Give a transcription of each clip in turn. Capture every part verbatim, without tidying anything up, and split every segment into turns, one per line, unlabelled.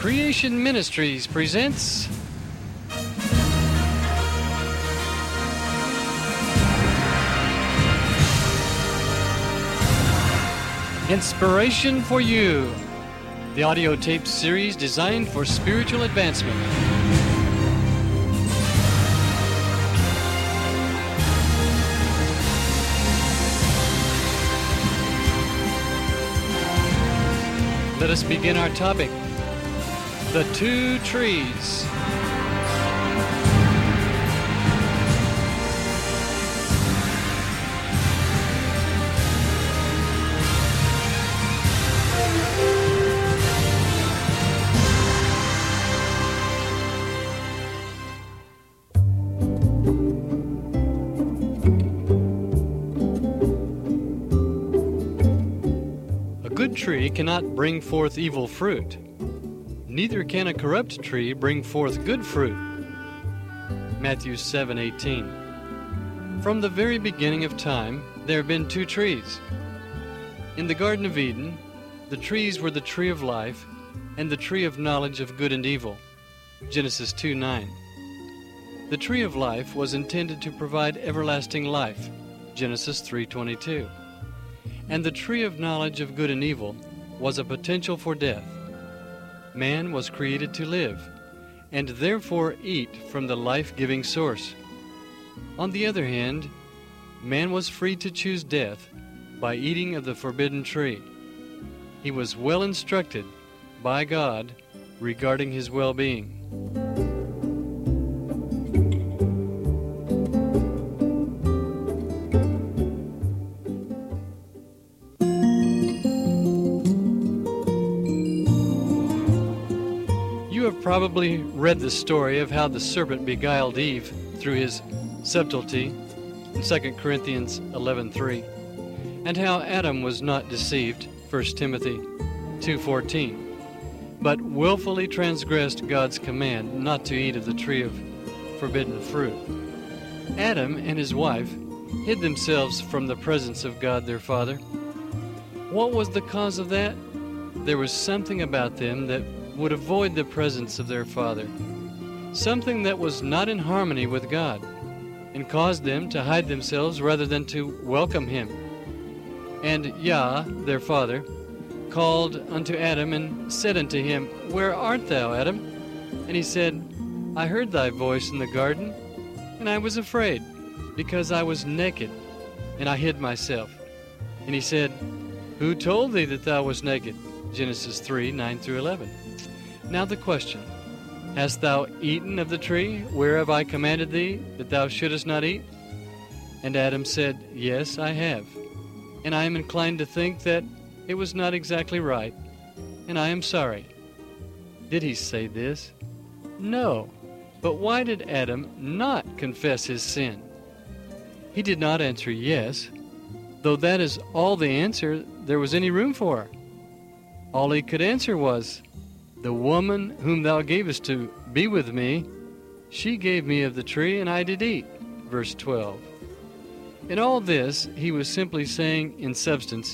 Creation Ministries presents Inspiration for You, the audio tape series designed for spiritual advancement. Let us begin our topic, the two trees. A good tree cannot bring forth evil fruit. Neither can a corrupt tree bring forth good fruit. Matthew seven eighteen. From the very beginning of time, there have been two trees. In the Garden of Eden, the trees were the tree of life and the tree of knowledge of good and evil. Genesis two nine. The tree of life was intended to provide everlasting life. Genesis three twenty-two. And the tree of knowledge of good and evil was a potential for death. Man was created to live, and therefore eat from the life-giving source. On the other hand, man was free to choose death by eating of the forbidden tree. He was well instructed by God regarding his well-being. You have probably read the story of how the serpent beguiled Eve through his subtlety in Second Corinthians eleven three, and how Adam was not deceived, First Timothy two fourteen, but willfully transgressed God's command not to eat of the tree of forbidden fruit. Adam and his wife hid themselves from the presence of God their Father. What was the cause of that? There was something about them that would avoid the presence of their Father, something that was not in harmony with God, and caused them to hide themselves rather than to welcome Him. And Yah, their Father, called unto Adam and said unto him, Where art thou, Adam? And he said, I heard thy voice in the garden, and I was afraid, because I was naked, and I hid myself. And he said, Who told thee that thou wast naked? Genesis three nine through eleven. Now the question, Hast thou eaten of the tree whereof I commanded thee that thou shouldest not eat? And Adam said, Yes, I have. And I am inclined to think that it was not exactly right, and I am sorry. Did he say this? No. But why did Adam not confess his sin? He did not answer yes, though that is all the answer there was any room for. All he could answer was, The woman whom thou gavest to be with me, she gave me of the tree, and I did eat. Verse twelve. In all this, he was simply saying, in substance,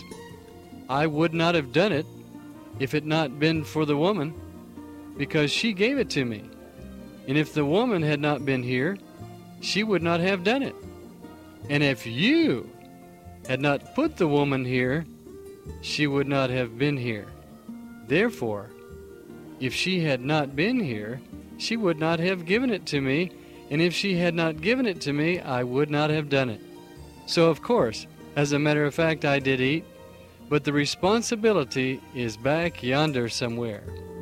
I would not have done it if it not been for the woman, because she gave it to me. And if the woman had not been here, she would not have done it. And if you had not put the woman here, she would not have been here. Therefore, if she had not been here, she would not have given it to me, and if she had not given it to me, I would not have done it. So, of course, as a matter of fact, I did eat, but the responsibility is back yonder somewhere.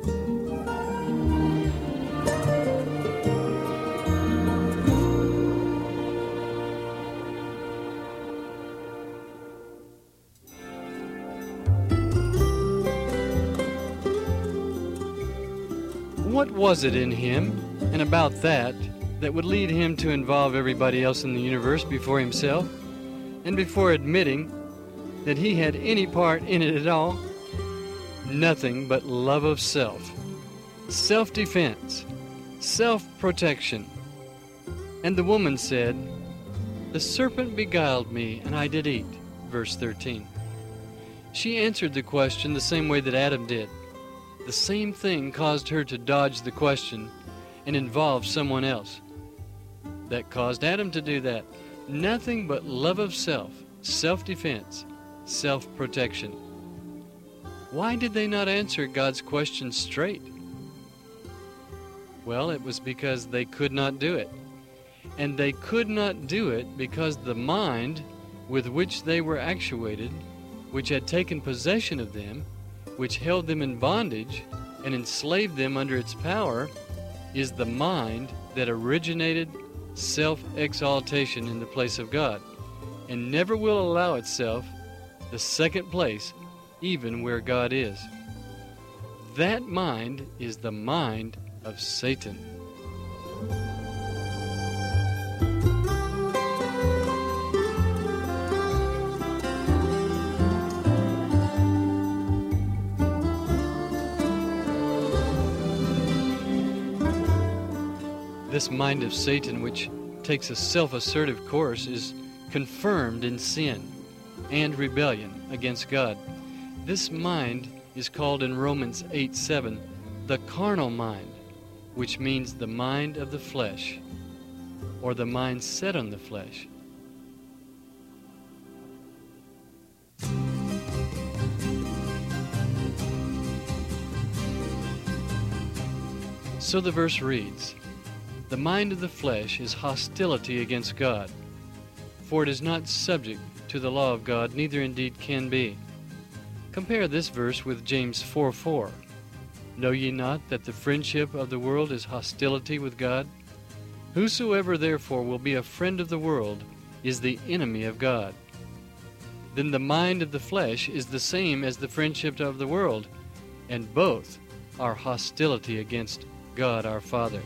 What was it in him, and about that, that would lead him to involve everybody else in the universe before himself, and before admitting that he had any part in it at all? Nothing but love of self, self-defense, self-protection. And the woman said, The serpent beguiled me, and I did eat. Verse thirteen. She answered the question the same way that Adam did. The same thing caused her to dodge the question and involve someone else. That caused Adam to do that. Nothing but love of self, self-defense, self-protection. Why did they not answer God's question straight? Well, it was because they could not do it. And they could not do it because the mind with which they were actuated, which had taken possession of them, which held them in bondage and enslaved them under its power, is the mind that originated self-exaltation in the place of God, and never will allow itself the second place, even where God is. That mind is the mind of Satan. This mind of Satan, which takes a self-assertive course, is confirmed in sin and rebellion against God. This mind is called in Romans eight seven the carnal mind, which means the mind of the flesh, or the mind set on the flesh. So the verse reads, "The mind of the flesh is hostility against God, for it is not subject to the law of God, neither indeed can be." Compare this verse with James four four. "Know ye not that the friendship of the world is hostility with God? Whosoever therefore will be a friend of the world is the enemy of God." Then the mind of the flesh is the same as the friendship of the world, and both are hostility against God our Father.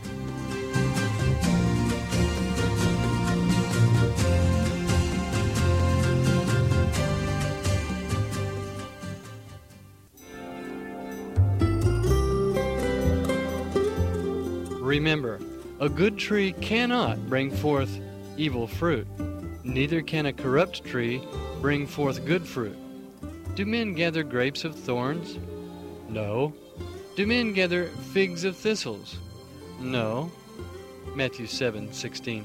Remember, a good tree cannot bring forth evil fruit, neither can a corrupt tree bring forth good fruit. Do men gather grapes of thorns? No. Do men gather figs of thistles? No. Matthew seven sixteen.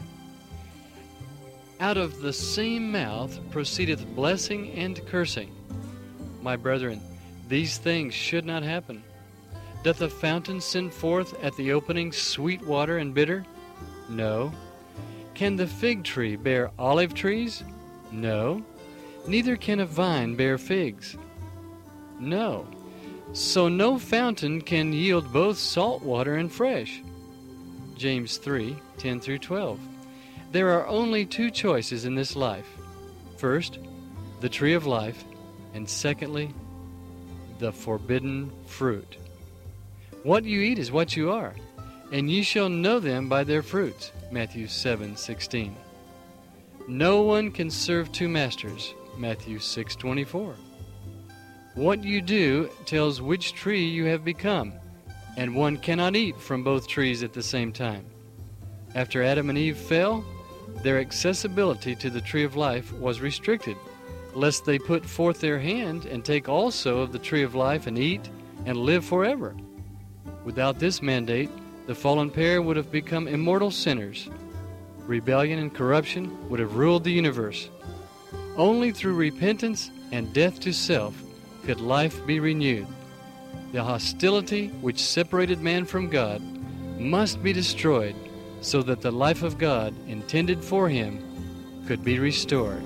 Out of the same mouth proceedeth blessing and cursing. My brethren, these things should not happen. Doth a fountain send forth at the opening sweet water and bitter? No. Can the fig tree bear olive trees? No. Neither can a vine bear figs. No. So no fountain can yield both salt water and fresh. James three ten through twelve. There are only two choices in this life. First, the tree of life, and secondly, the forbidden fruit. What you eat is what you are, and ye shall know them by their fruits. Matthew seven sixteen. No one can serve two masters. Matthew six twenty-four. What you do tells which tree you have become, and one cannot eat from both trees at the same time. After Adam and Eve fell, their accessibility to the tree of life was restricted, lest they put forth their hand and take also of the tree of life and eat and live forever. Without this mandate, the fallen pair would have become immortal sinners. Rebellion and corruption would have ruled the universe. Only through repentance and death to self could life be renewed. The hostility which separated man from God must be destroyed so that the life of God intended for him could be restored.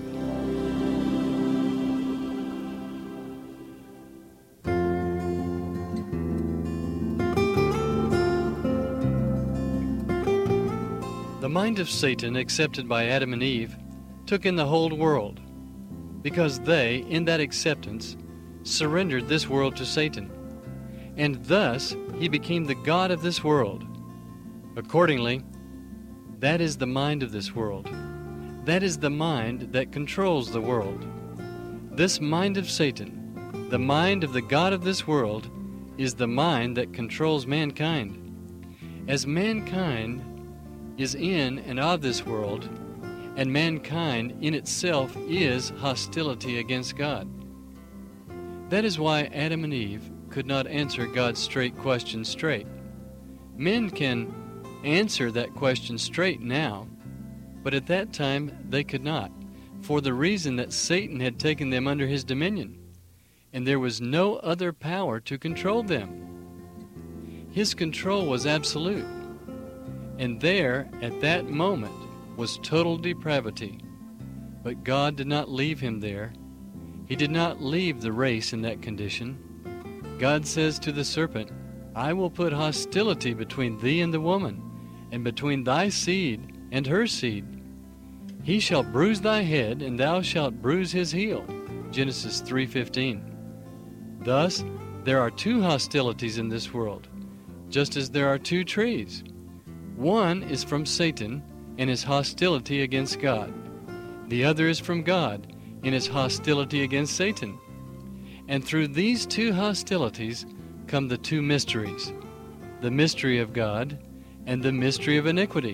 The mind of Satan, accepted by Adam and Eve, took in the whole world, because they, in that acceptance, surrendered this world to Satan, and thus he became the god of this world. Accordingly, that is the mind of this world. That is the mind that controls the world. This mind of Satan, the mind of the god of this world, is the mind that controls mankind. As mankind is in and of this world, and mankind in itself is hostility against God. That is why Adam and Eve could not answer God's straight question straight. Men can answer that question straight now, but at that time they could not, for the reason that Satan had taken them under his dominion, and there was no other power to control them. His control was absolute, and there, at that moment, was total depravity. But God did not leave him there. He did not leave the race in that condition. God says to the serpent, I will put hostility between thee and the woman, and between thy seed and her seed. He shall bruise thy head, and thou shalt bruise his heel. Genesis three fifteen. Thus, there are two hostilities in this world, just as there are two trees. One is from Satan and his hostility against God. The other is from God in his hostility against Satan. And through these two hostilities come the two mysteries, the mystery of God and the mystery of iniquity.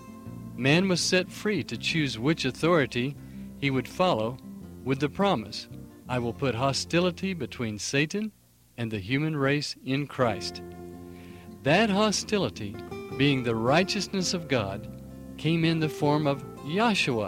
Man was set free to choose which authority he would follow with the promise, I will put hostility between Satan and the human race in Christ. That hostility, being the righteousness of God, came in the form of Yahshua,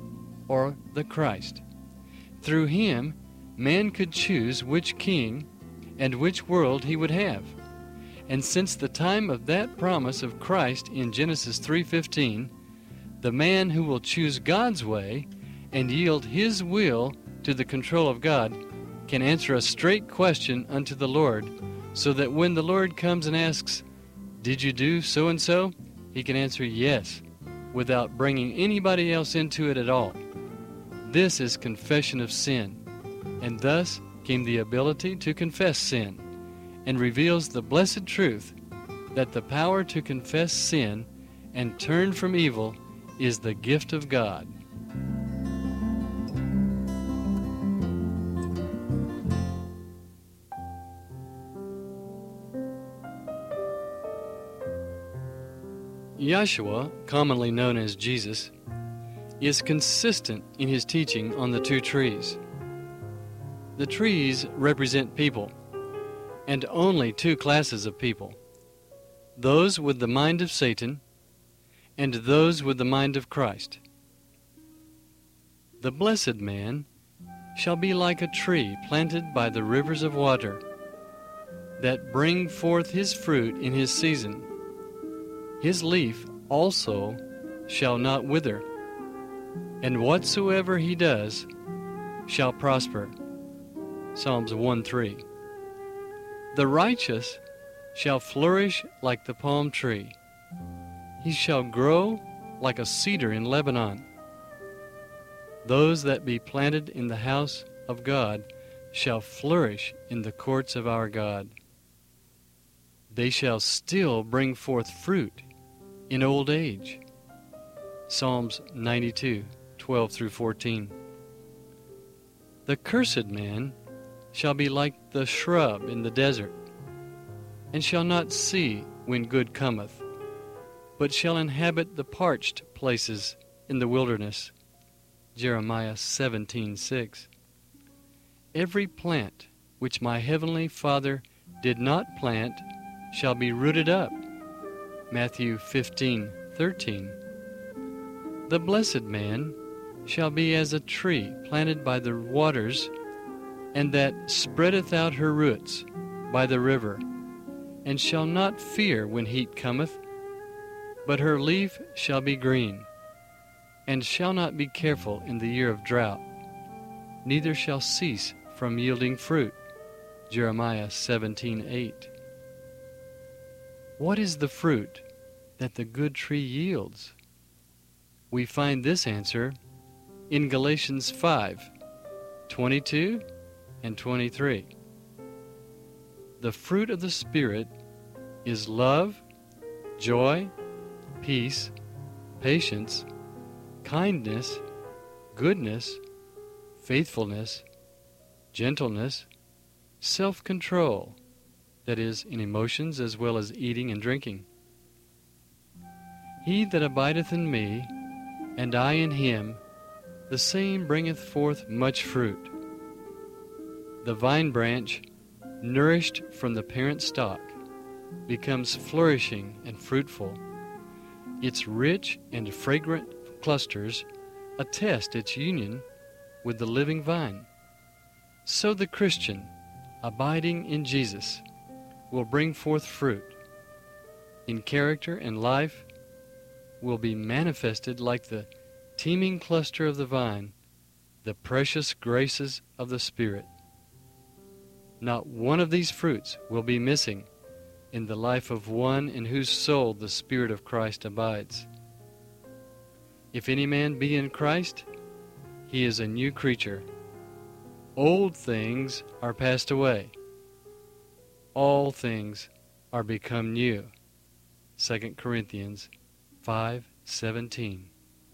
or the Christ. Through him, man could choose which king and which world he would have. And since the time of that promise of Christ in Genesis three fifteen, the man who will choose God's way and yield his will to the control of God can answer a straight question unto the Lord, so that when the Lord comes and asks, did you do so-and-so? He can answer yes, without bringing anybody else into it at all. This is confession of sin, and thus came the ability to confess sin, and reveals the blessed truth that the power to confess sin and turn from evil is the gift of God. Yahshua, commonly known as Jesus, is consistent in his teaching on the two trees. The trees represent people, and only two classes of people, those with the mind of Satan and those with the mind of Christ. The blessed man shall be like a tree planted by the rivers of water, that bring forth his fruit in his season. His leaf also shall not wither, and whatsoever he does shall prosper. Psalms one three. The righteous shall flourish like the palm tree. He shall grow like a cedar in Lebanon. Those that be planted in the house of God shall flourish in the courts of our God. They shall still bring forth fruit in old age. Psalms ninety-two, twelve through fourteen. The cursed man shall be like the shrub in the desert, and shall not see when good cometh, but shall inhabit the parched places in the wilderness. Jeremiah seventeen six. Every plant which my heavenly Father did not plant shall be rooted up. Matthew fifteen thirteen. The blessed man shall be as a tree planted by the waters, and that spreadeth out her roots by the river, and shall not fear when heat cometh, but her leaf shall be green, and shall not be careful in the year of drought, neither shall cease from yielding fruit. Jeremiah seventeen eight. What is the fruit that the good tree yields? We find this answer in Galatians five twenty-two and twenty-three. The fruit of the Spirit is love, joy, peace, patience, kindness, goodness, faithfulness, gentleness, self-control, that is, in emotions as well as eating and drinking. He that abideth in me, and I in him, the same bringeth forth much fruit. The vine branch nourished from the parent stock, becomes flourishing and fruitful. Its rich and fragrant clusters attest its union with the living vine. So the Christian, abiding in Jesus, will bring forth fruit. In character and life will be manifested like the teeming cluster of the vine, the precious graces of the Spirit. Not one of these fruits will be missing in the life of one in whose soul the Spirit of Christ abides. If any man be in Christ, he is a new creature. Old things are passed away. All things are become new. Second Corinthians five seventeen.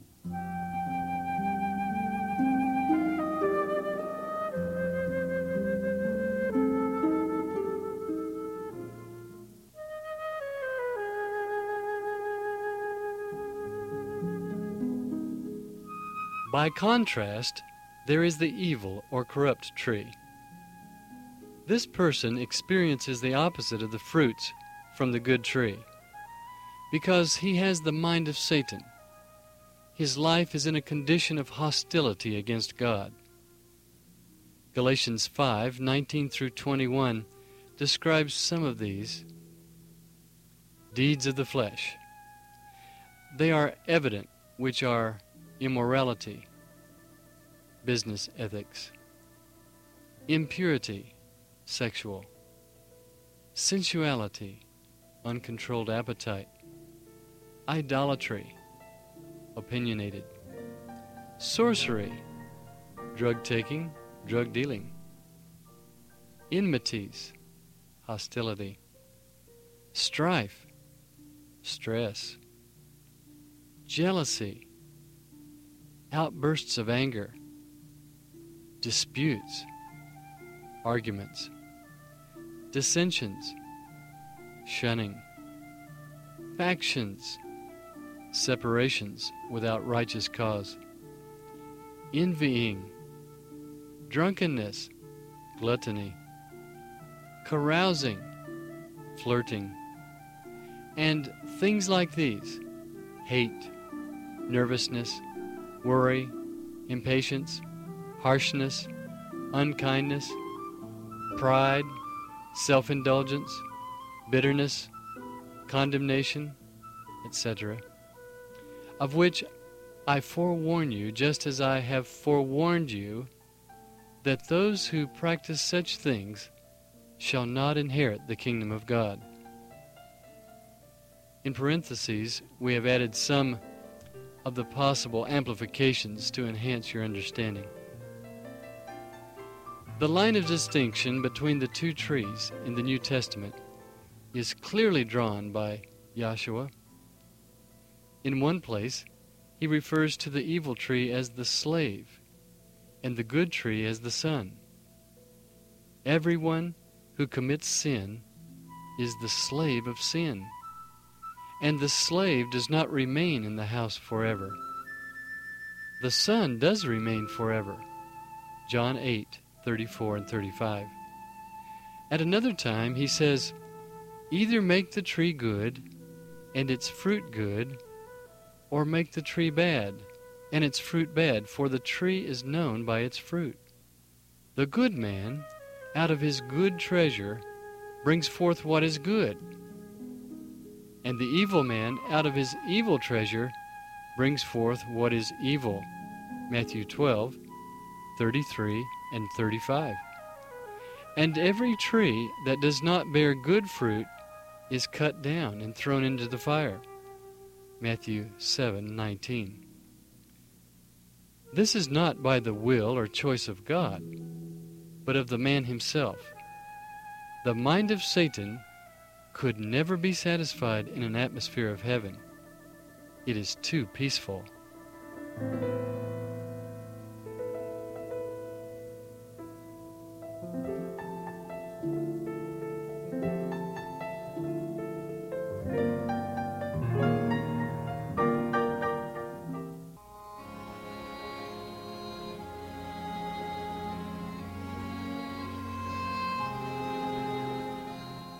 By contrast, there is the evil or corrupt tree. This person experiences the opposite of the fruits from the good tree, because he has the mind of Satan. His life is in a condition of hostility against God. Galatians five nineteen through twenty-one describes some of these deeds of the flesh. They are evident, which are immorality, business ethics, impurity, sexual, sensuality, uncontrolled appetite, idolatry, opinionated, sorcery, drug-taking, drug-dealing, enmities, hostility, strife, stress, jealousy, outbursts of anger, disputes, arguments, dissensions, shunning, factions, separations without righteous cause, envying, drunkenness, gluttony, carousing, flirting, and things like these: hate, nervousness, worry, impatience, harshness, unkindness, pride, self-indulgence, bitterness, condemnation, et cetera, of which I forewarn you, just as I have forewarned you, that those who practice such things shall not inherit the kingdom of God. In parentheses, we have added some of the possible amplifications to enhance your understanding. The line of distinction between the two trees in the New Testament is clearly drawn by Yahshua. In one place, he refers to the evil tree as the slave and the good tree as the son. Everyone who commits sin is the slave of sin, and the slave does not remain in the house forever. The son does remain forever. John eight thirty-four and thirty-five. At another time, he says, either make the tree good and its fruit good, or make the tree bad and its fruit bad, for the tree is known by its fruit. The good man, out of his good treasure, brings forth what is good, and the evil man, out of his evil treasure, brings forth what is evil. Matthew twelve thirty-three and thirty-five. And every tree that does not bear good fruit is cut down and thrown into the fire. Matthew seven nineteen. This is not by the will or choice of God, but of the man himself. The mind of Satan could never be satisfied in an atmosphere of heaven. It is too peaceful.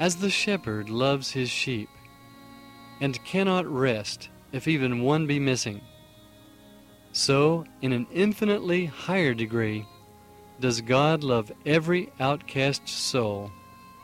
As the shepherd loves his sheep, and cannot rest if even one be missing, so, in an infinitely higher degree, does God love every outcast soul.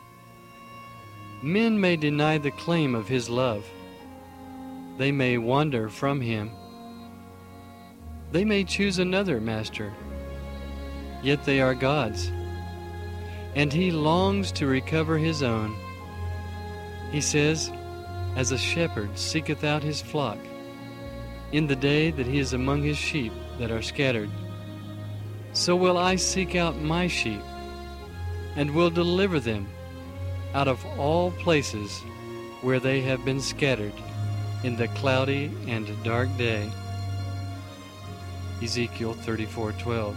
Men may deny the claim of his love. They may wander from him. They may choose another master. Yet they are God's, and he longs to recover his own. He says, as a shepherd seeketh out his flock, in the day that he is among his sheep that are scattered, so will I seek out my sheep, and will deliver them out of all places where they have been scattered in the cloudy and dark day. Ezekiel thirty-four twelve.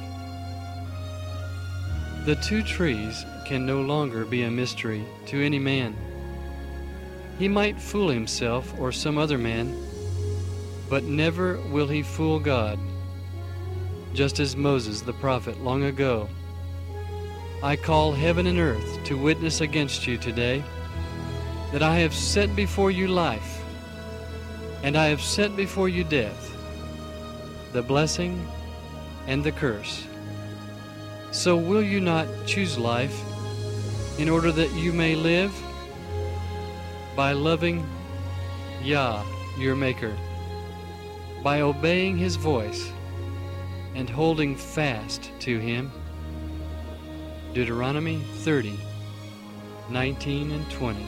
The two trees can no longer be a mystery to any man. He might fool himself or some other man, but never will he fool God. Just as Moses the prophet long ago, I call heaven and earth to witness against you today that I have set before you life, and I have set before you death, the blessing and the curse. So will you not choose life in order that you may live? By loving Yah, your Maker, by obeying his voice and holding fast to him. Deuteronomy thirty, nineteen and twenty.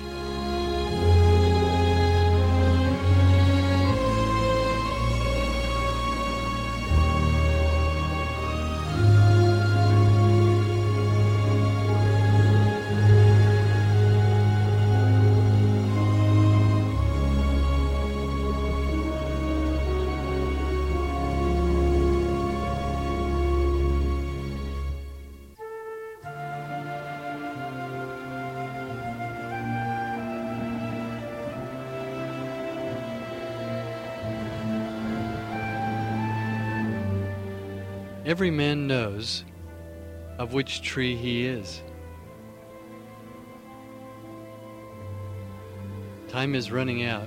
Every man knows of which tree he is. Time is running out.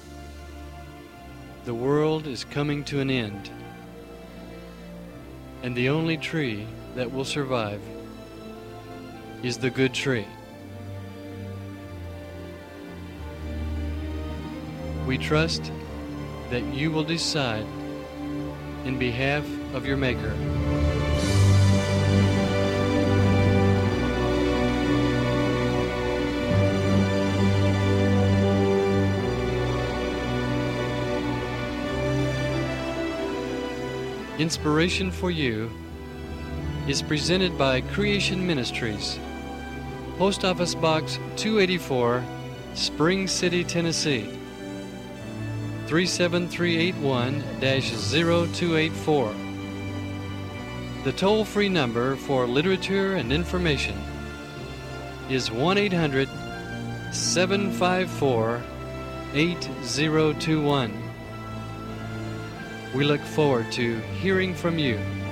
The world is coming to an end. And the only tree that will survive is the good tree. We trust that you will decide in behalf of your Maker. Inspiration for You is presented by Creation Ministries, Post Office Box two eighty-four, Spring City, Tennessee, three seven three eight one dash zero two eight four. The toll-free number for literature and information is one eight hundred seven five four eight zero two one. We look forward to hearing from you.